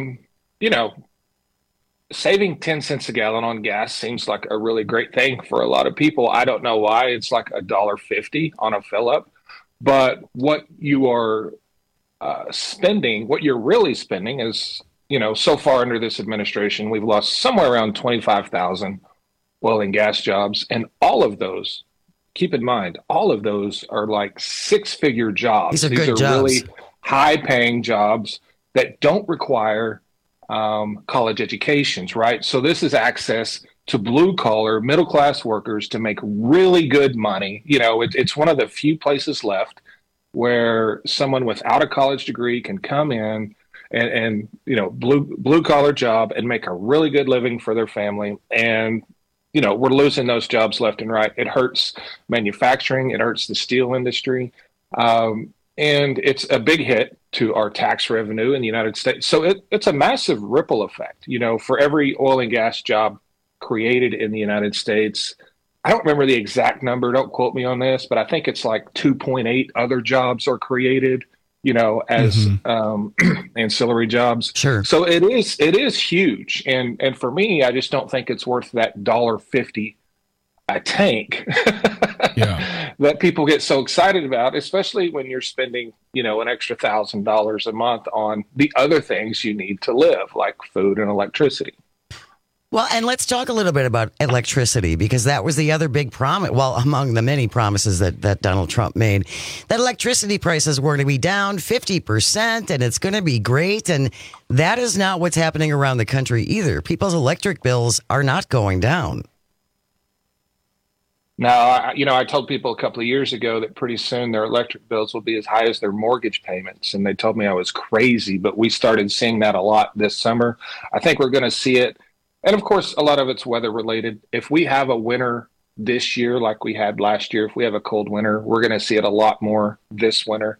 saving 10 cents a gallon on gas seems like a really great thing for a lot of people. I don't know why it's like $1.50 on a fill up, but what you are spending, what you're really spending is, so far under this administration, we've lost somewhere around 25,000 oil and gas jobs. And all of those, keep in mind, all of those are like 6-figure jobs. These are jobs. Really high paying jobs that don't require college educations, right? So this is access to blue collar, middle class workers to make really good money. It's one of the few places left where someone without a college degree can come in and blue collar job and make a really good living for their family. And, we're losing those jobs left and right. It hurts manufacturing. It hurts the steel industry. And it's a big hit to our tax revenue in the United States. So it's a massive ripple effect. For every oil and gas job created in the United States, I don't remember the exact number, don't quote me on this, but I think it's like 2.8 other jobs are created, as ancillary jobs. Sure. So it is huge. And for me, I just don't think it's worth that $1.50 a tank that people get so excited about, especially when you're spending, an extra $1,000 a month on the other things you need to live, like food and electricity. Well, and let's talk a little bit about electricity, because that was the other big promise. Well, among the many promises that Donald Trump made, that electricity prices were going to be down 50% and it's going to be great. And that is not what's happening around the country either. People's electric bills are not going down. Now, I told people a couple of years ago that pretty soon their electric bills will be as high as their mortgage payments. And they told me I was crazy, but we started seeing that a lot this summer. I think we're going to see it. And of course, a lot of it's weather related. If we have a winter this year, like we had last year, if we have a cold winter, we're going to see it a lot more this winter.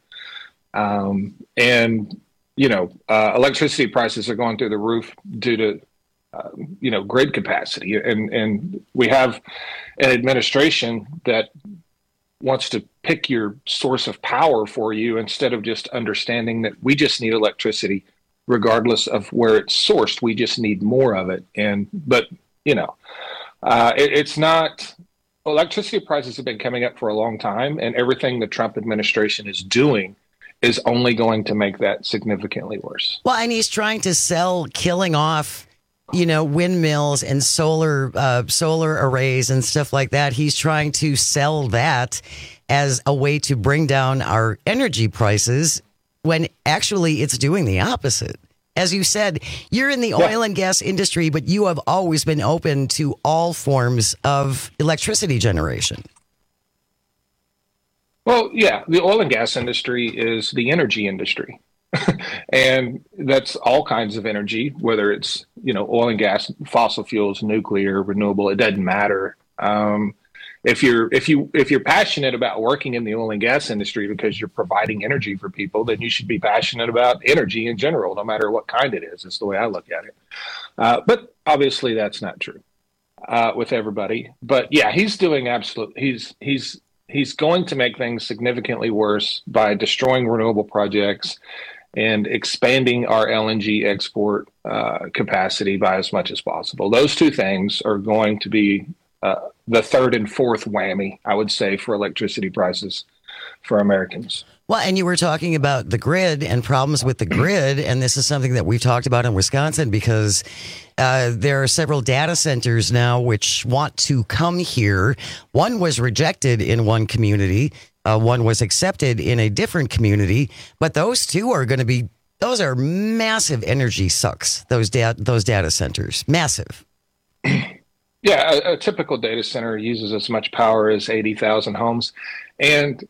Electricity prices are going through the roof due to, grid capacity. And we have an administration that wants to pick your source of power for you instead of just understanding that we just need electricity regardless of where it's sourced. We just need more of it. It's not, electricity prices have been coming up for a long time, and everything the Trump administration is doing is only going to make that significantly worse. Well, and he's trying to sell killing off, windmills and solar arrays and stuff like that. He's trying to sell that as a way to bring down our energy prices, when actually it's doing the opposite. As you said, you're in the oil and gas industry, but you have always been open to all forms of electricity generation. Well, yeah, the oil and gas industry is the energy industry. And that's all kinds of energy, whether it's, oil and gas, fossil fuels, nuclear, renewable, it doesn't matter. If you're passionate about working in the oil and gas industry because you're providing energy for people, then you should be passionate about energy in general, no matter what kind it is. That's the way I look at it. But obviously that's not true with everybody. But yeah, he's doing he's going to make things significantly worse by destroying renewable projects and expanding our LNG export capacity by as much as possible. Those two things are going to be the third and fourth whammy, I would say, for electricity prices for Americans. Well, and you were talking about the grid and problems with the grid, and this is something that we've talked about in Wisconsin because there are several data centers now which want to come here. One was rejected in one community. One was accepted in a different community, but those two are going to be, those are massive energy sucks, those data centers, massive. Yeah, a typical data center uses as much power as 80,000 homes. And,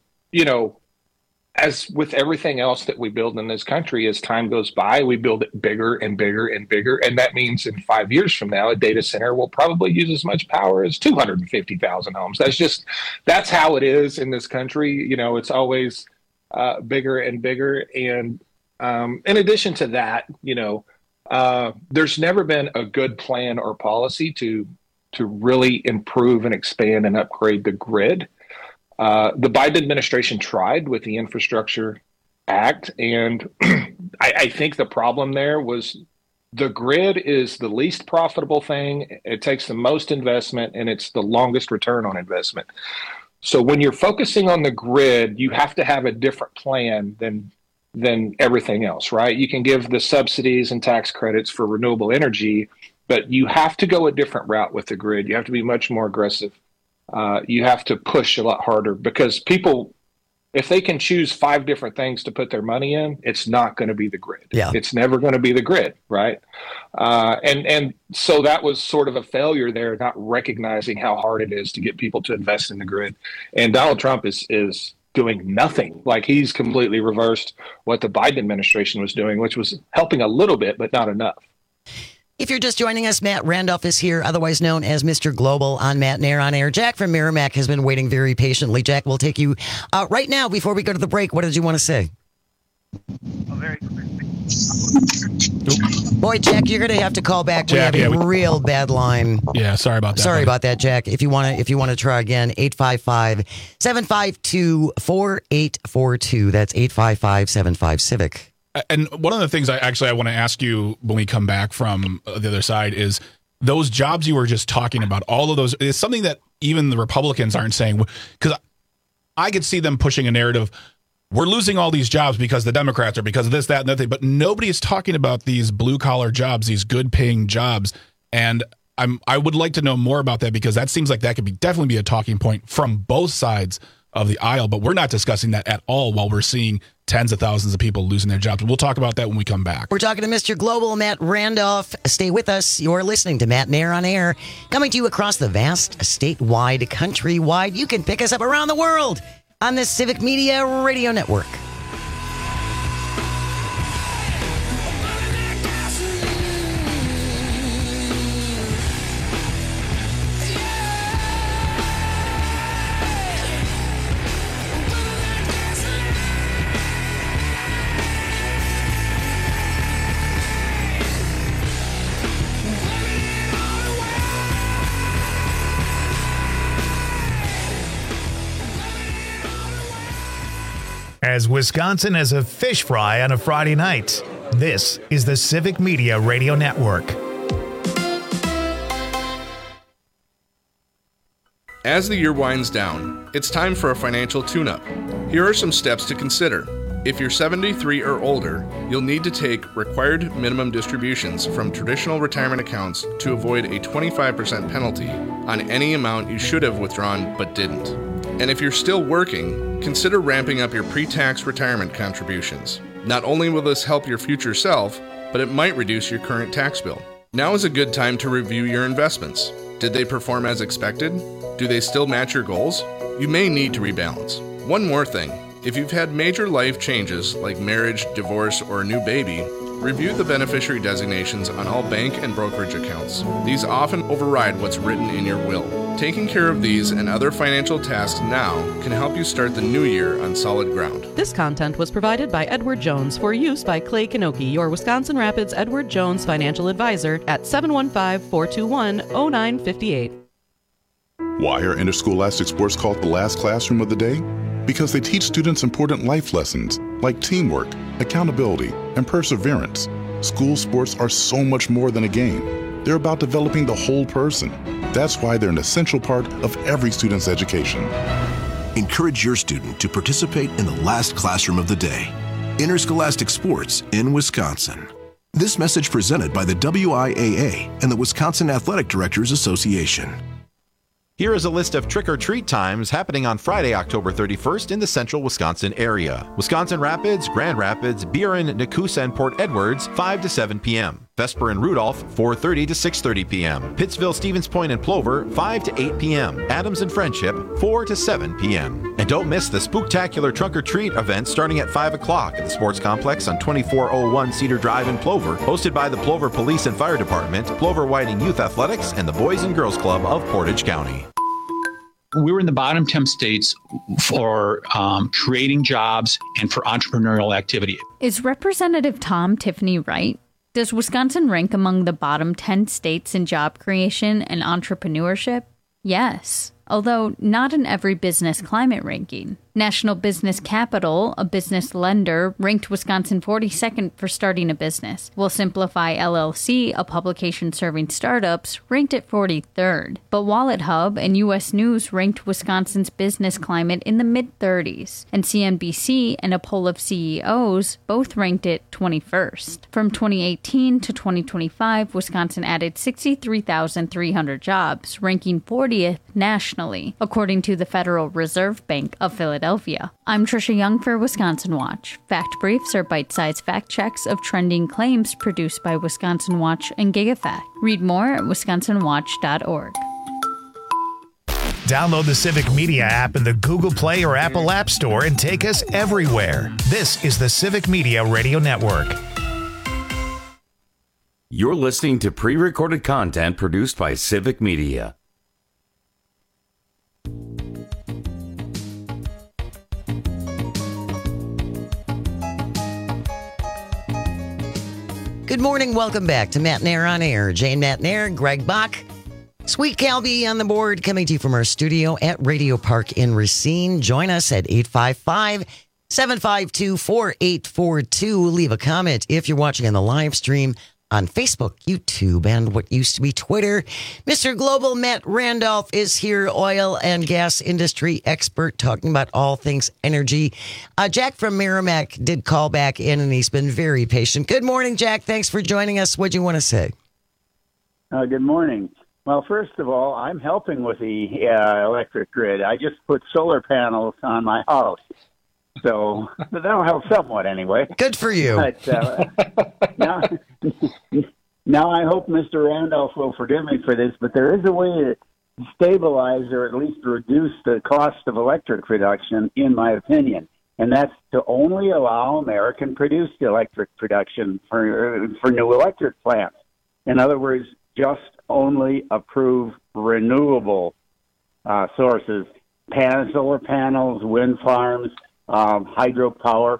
as with everything else that we build in this country, as time goes by, we build it bigger and bigger and bigger. And that means in 5 years from now, a data center will probably use as much power as 250,000 homes. That's how it is in this country. It's always bigger and bigger. And in addition to that, there's never been a good plan or policy to really improve and expand and upgrade the grid. The Biden administration tried with the Infrastructure Act, and I think the problem there was the grid is the least profitable thing. It takes the most investment, and it's the longest return on investment. So when you're focusing on the grid, you have to have a different plan than everything else, right? You can give the subsidies and tax credits for renewable energy, but you have to go a different route with the grid. You have to be much more aggressive. You have to push a lot harder because people, if they can choose 5 different things to put their money in, it's not going to be the grid. Yeah. It's never going to be the grid, right? And so that was sort of a failure there, not recognizing how hard it is to get people to invest in the grid. And Donald Trump is doing nothing. Like, he's completely reversed what the Biden administration was doing, which was helping a little bit, but not enough. If you're just joining us, Matt Randolph is here, otherwise known as Mr. Global on Matt and Air on Air. Jack from Merrimack has been waiting very patiently. Jack, we'll take you right now before we go to the break. What did you want to say? Very quickly. Boy, Jack, you're going to have to call back. Jack, we have a real bad line. Yeah, sorry about that. Sorry about that, Jack. If you want to try again, 855-752-4842. That's 855-75-CIVIC. And one of the things I want to ask you when we come back from the other side is those jobs you were just talking about, all of those, is something that even the Republicans aren't saying, because I could see them pushing a narrative, we're losing all these jobs because the Democrats are, because of this, that, and that thing, but nobody is talking about these blue collar jobs, these good paying jobs. And I would like to know more about that, because that seems like that could definitely be a talking point from both sides of the aisle, but we're not discussing that at all while we're seeing tens of thousands of people losing their jobs. We'll talk about that when we come back. We're talking to Mr. Global, Matt Randolph. Stay with us. You're listening to Matt and Air on Air, coming to you across the vast, statewide, countrywide. You can pick us up around the world on the Civic Media Radio Network. As Wisconsin as a fish fry on a Friday night, this is the Civic Media Radio Network. As the year winds down, it's time for a financial tune-up. Here are some steps to consider. If you're 73 or older, you'll need to take required minimum distributions from traditional retirement accounts to avoid a 25% penalty on any amount you should have withdrawn but didn't. And if you're still working, consider ramping up your pre-tax retirement contributions. Not only will this help your future self, but it might reduce your current tax bill. Now is a good time to review your investments. Did they perform as expected? Do they still match your goals? You may need to rebalance. One more thing. If you've had major life changes like marriage, divorce, or a new baby, review the beneficiary designations on all bank and brokerage accounts. These often override what's written in your will. Taking care of these and other financial tasks now can help you start the new year on solid ground. This content was provided by Edward Jones for use by Clay Kanoki, your Wisconsin Rapids Edward Jones financial advisor at 715-421-0958. Why are interscholastic sports called the last classroom of the day? Because they teach students important life lessons like teamwork, accountability, and perseverance. School sports are so much more than a game. They're about developing the whole person. That's why they're an essential part of every student's education. Encourage your student to participate in the last classroom of the day. Interscholastic sports in Wisconsin. This message presented by the WIAA and the Wisconsin Athletic Directors Association. Here is a list of trick-or-treat times happening on Friday, October 31st in the central Wisconsin area. Wisconsin Rapids, Grand Rapids, Buren, Nakusa, and Port Edwards, 5 to 7 p.m. Vesper and Rudolph, 4:30 to 6:30 p.m. Pittsville, Stevens Point, and Plover, 5 to 8 p.m. Adams and Friendship, 4 to 7 p.m. And don't miss the Spooktacular Trunk-or-Treat event starting at 5 o'clock at the Sports Complex on 2401 Cedar Drive in Plover, hosted by the Plover Police and Fire Department, Plover Whiting Youth Athletics, and the Boys and Girls Club of Portage County. We were in the bottom 10 states for creating jobs and for entrepreneurial activity. Is Representative Tom Tiffany right? Does Wisconsin rank among the bottom 10 states in job creation and entrepreneurship? Yes, although not in every business climate ranking. National Business Capital, a business lender, ranked Wisconsin 42nd for starting a business, while Simplify LLC, a publication serving startups, ranked it 43rd. But Wallet Hub and U.S. News ranked Wisconsin's business climate in the mid-30s, and CNBC and a poll of CEOs both ranked it 21st. From 2018 to 2025, Wisconsin added 63,300 jobs, ranking 40th nationally, according to the Federal Reserve Bank of Philadelphia. I'm Trisha Young for Wisconsin Watch. Fact Briefs are bite-sized fact checks of trending claims produced by Wisconsin Watch and GigaFact. Read more at wisconsinwatch.org. Download the Civic Media app in the Google Play or Apple App Store and take us everywhere. This is the Civic Media Radio Network. You're listening to pre-recorded content produced by Civic Media. Good morning. Welcome back to Matt Nair on Air. Jane Matt Nair, Greg Bach, Sweet Calby on the board, coming to you from our studio at Radio Park in Racine. Join us at 855-752-4842. Leave a comment if you're watching on the live stream on Facebook, YouTube, and what used to be Twitter. Mr. Global Matt Randolph is here, oil and gas industry expert, talking about all things energy. Jack from Merrimack did call back in, and he's been very patient. Good morning, Jack. Thanks for joining us. What do you want to say? Good morning. Well, first of all, I'm helping with the electric grid. I just put solar panels on my house. So that'll help somewhat anyway. Good for you. But, now I hope Mr. Randolph will forgive me for this, but there is a way to stabilize or at least reduce the cost of electric production, in my opinion, and that's to only allow American-produced electric production for new electric plants. In other words, just only approve renewable sources, solar panels, wind farms, hydropower.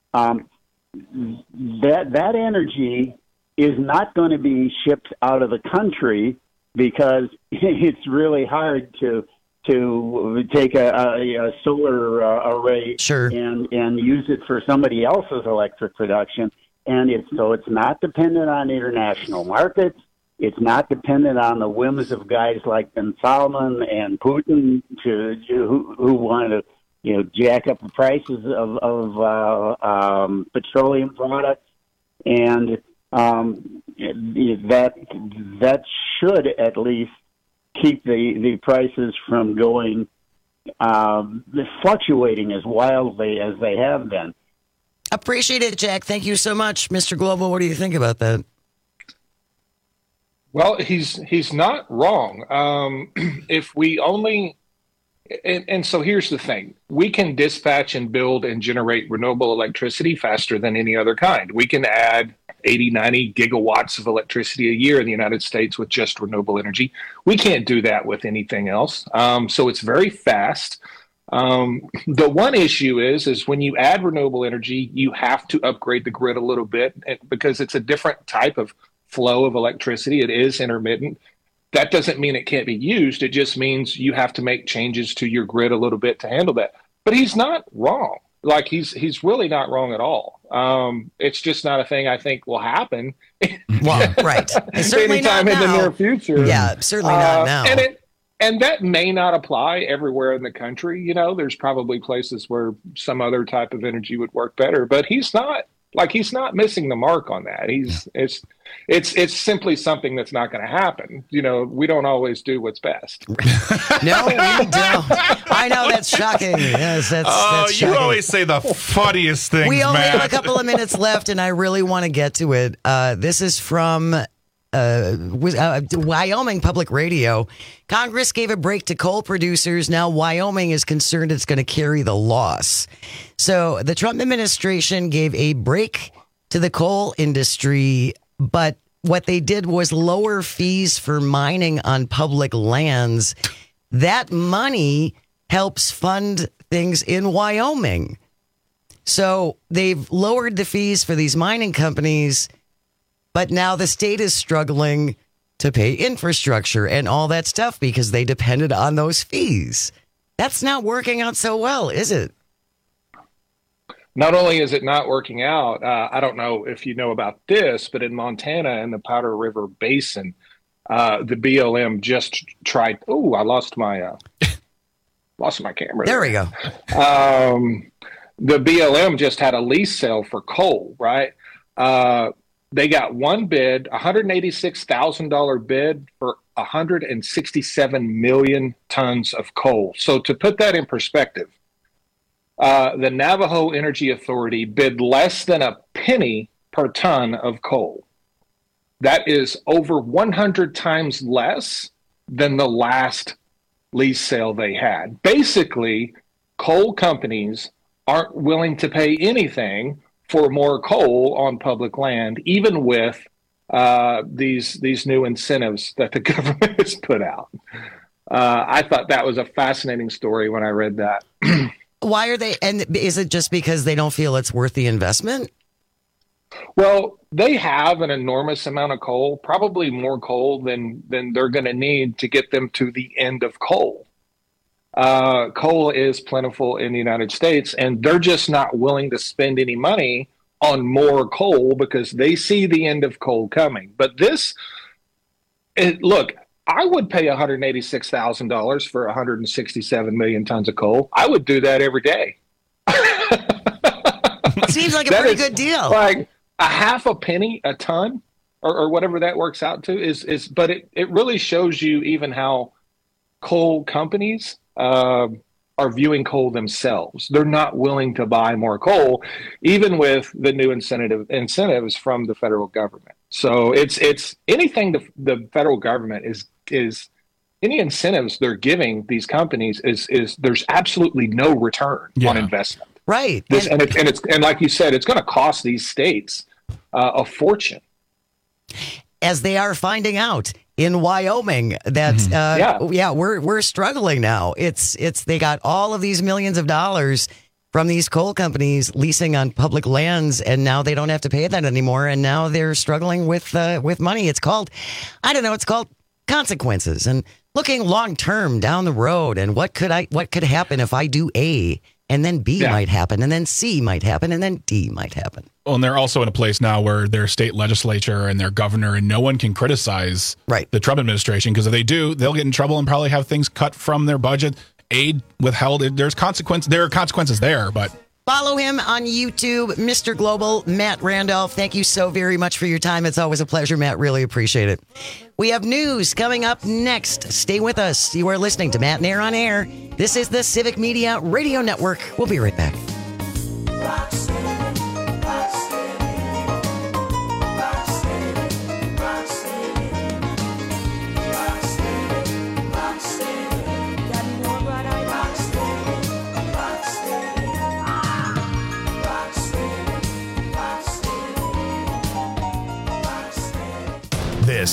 That energy is not going to be shipped out of the country because it's really hard to take a solar array and use it for somebody else's electric production. And it's not dependent on international markets. It's not dependent on the whims of guys like Ben Salman and Putin who want to jack up the prices of petroleum products, and that should at least keep the prices from going fluctuating as wildly as they have been. Appreciate it, Jack. Thank you so much, Mr. Global. What do you think about that? Well, he's not wrong. If we only And so here's the thing. We can dispatch and build and generate renewable electricity faster than any other kind. We can add 80, 90 gigawatts of electricity a year in the United States with just renewable energy. We can't do that with anything else. So it's very fast. The one issue is when you add renewable energy, you have to upgrade the grid a little bit because it's a different type of flow of electricity. It is intermittent. That doesn't mean it can't be used. It just means you have to make changes to your grid a little bit to handle that. But he's not wrong. Like he's really not wrong at all. It's just not a thing I think will happen. Well, right. Certainly anytime not in now. the near future. Yeah, certainly not now. And that may not apply everywhere in the country. You know, there's probably places where some other type of energy would work better. But he's not missing the mark on that. It's simply something that's not going to happen. You know, we don't always do what's best. No, we don't. I know that's shocking. Yes, that's shocking. You always say the funniest things, We only Matt. have a couple of minutes left, and I really want to get to it. This is from Wyoming Public Radio. Congress gave a break to coal producers. Now Wyoming is concerned it's going to carry the loss. So the Trump administration gave a break to the coal industry, but what they did was lower fees for mining on public lands. That money helps fund things in Wyoming. So they've lowered the fees for these mining companies, but now the state is struggling to pay infrastructure and all that stuff because they depended on those fees. That's not working out so well, is it? Not only is it not working out, I don't know if you know about this, but in Montana in the Powder River Basin, the BLM just tried. Oh, I lost my camera. There we go. The BLM just had a lease sale for coal, right? They got one bid, $186,000 bid for 167 million tons of coal. So to put that in perspective, the Navajo Energy Authority bid less than a penny per ton of coal. That is over 100 times less than the last lease sale they had. Basically, coal companies aren't willing to pay anything for more coal on public land, even with these new incentives that the government has put out. I thought that was a fascinating story when I read that. Why are they? And is it just because they don't feel it's worth the investment? Well, they have an enormous amount of coal, probably more coal than they're going to need to get them to the end of coal. Coal is plentiful in the United States, and they're just not willing to spend any money on more coal because they see the end of coal coming. But look, I would pay $186,000 for 167 million tons of coal. I would do that every day. Seems like a pretty good deal. Like a half a penny a ton or whatever that works out to but it really shows you even how coal companies are viewing coal themselves. They're not willing to buy more coal, even with the new incentives from the federal government. So it's anything the federal government is any incentives they're giving these companies is there's absolutely no return on investment. Right. And like you said, it's going to cost these states a fortune. As they are finding out in Wyoming that we're struggling now. It's they got all of these millions of dollars from these coal companies leasing on public lands, and now they don't have to pay that anymore. And now they're struggling with money. It's called consequences and looking long term down the road. And what could happen if I do A? And then B might happen, and then C might happen, and then D might happen. Well, and they're also in a place now where their state legislature and their governor and no one can criticize the Trump administration, because if they do, they'll get in trouble and probably have things cut from their budget, aid withheld. There's consequences. There are consequences there, but. Follow him on YouTube, Mr. Global, Matt Randolph. Thank you so very much for your time. It's always a pleasure, Matt. Really appreciate it. We have news coming up next. Stay with us. You are listening to Matt and Air on Air. This is the Civic Media Radio Network. We'll be right back.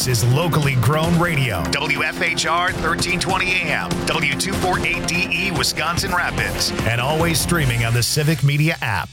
This is locally grown radio. WFHR 1320 AM, W248DE Wisconsin Rapids, and always streaming on the Civic Media app.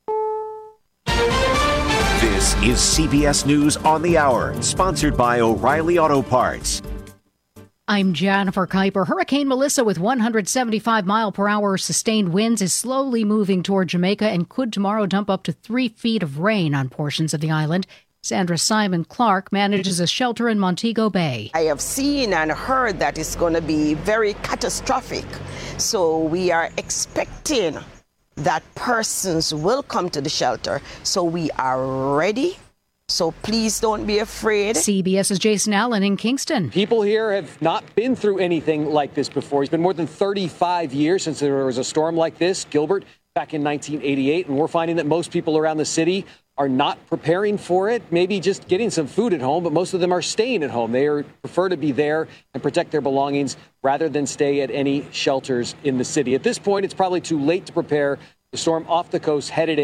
This is CBS News on the Hour, sponsored by O'Reilly Auto Parts. I'm Jennifer Kuiper. Hurricane Melissa, with 175-mile-per-hour sustained winds, is slowly moving toward Jamaica and could tomorrow dump up to 3 feet of rain on portions of the island. Sandra Simon Clark manages a shelter in Montego Bay. I have seen and heard that it's going to be very catastrophic. So we are expecting that persons will come to the shelter. So we are ready. So please don't be afraid. CBS's Jason Allen in Kingston. People here have not been through anything like this before. It's been more than 35 years since there was a storm like this, Gilbert, back in 1988. And we're finding that most people around the city are not preparing for it, maybe just getting some food at home, but most of them are staying at home. They prefer to be there and protect their belongings rather than stay at any shelters in the city. At this point, it's probably too late to prepare. The storm off the coast headed in.